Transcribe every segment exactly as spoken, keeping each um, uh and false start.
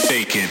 fake it.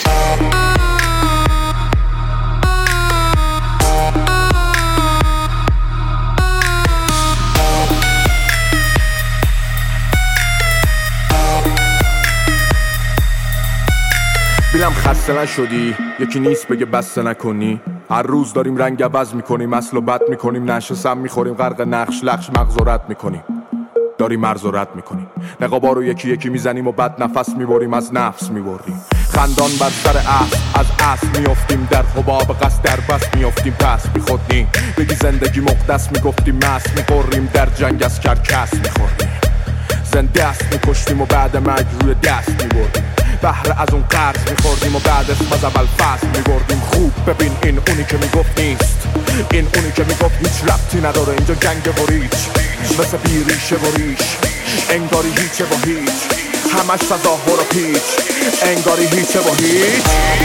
بیلم خسته نشدی یکی نیست بگه بسته نکنی. هر روز داریم رنگ عوض میکنیم، اصل و بد میکنیم، نشه سم میخوریم، غرق نقش لخش مغز و رد میکنیم، داریم مرز و رد میکنیم. نقابا رو یکی یکی میزنیم و بعد نفس میبریم، از نفس میبریم. خندان بر سر اصل از اصل میافتیم، در حباب قصد در بس میافتیم، پس بیخودنی بگی زندگی مقدس میگفتیم، مست میخوریم در جنگ از کرکس میخوریم، زنده است میکشتیم و بعد مرگ روی دست میبردیم، بهره از اون قرض میخوردیم و بعد اسم از اول فصل میبردیم. خوب ببین این اونی که میگفت نیست، این اونی که میگفت هیچ ربطی نداره، اینجا جنگ و ریچ مثل بیریشه و ریش، انگاری هیچه و هیچ، همش تظاهر و پیچ، انگاری هیچه و هیچ.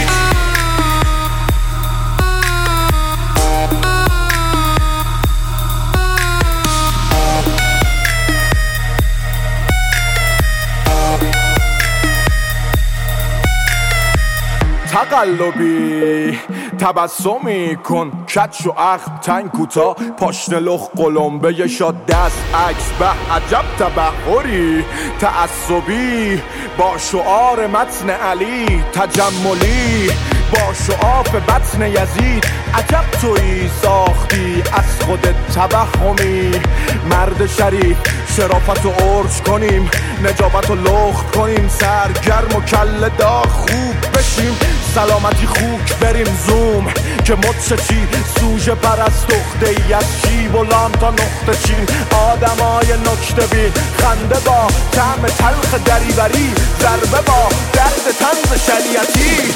تقلبی تبسمی کن، کچ و اخم تنگ کوتا، پاشنه لخ قلمبه یه شاد دست عکس، به عجب تبخوری تعصبی با شعار متن علی، تجملی با شعاف بطن یزید، عجب تویی ساختی از خودت توهمی. مرد شریف شرافت و عرج کنیم، نجابت و لخت کنیم، سرگرم و کل داغ خوب بشیم، سلامتی خوک بریم زوم که مدشه چی، سوژه پرست اخته ای از شیب و لام تا نقطه چین، آدمای نکته بین، خنده با طعم تلخ دریوری، ضربه با درد طنز شریعتی.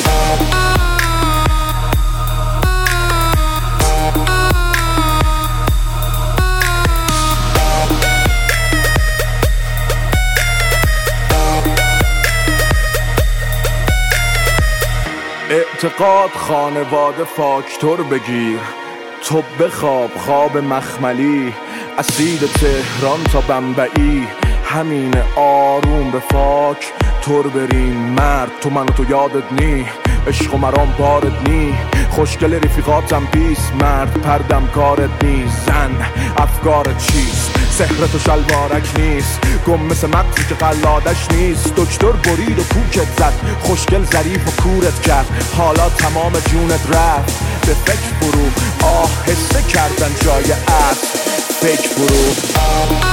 اعتقاد خانواده فاکتور بگیر، تو بخواب خواب مخملی، اسید تهران تا بمبئی، همین آروم به فاک تور بریم. مرد تو من و تو یادت نی، عشق و مرام بارد نی، خوشگل رفیقاتم بیس، مرد پردم کارت نی، زن افکارت چیست، سحرت و شلوارک نیست، گم مثل مغزی که قلادش نیست، دکتر برید و کوکت زد، خوشگل ظریف و کورت کرد، حالا تمام جونت رفت به فکر فرو، آهسته کردن جای اصل فکر فرو.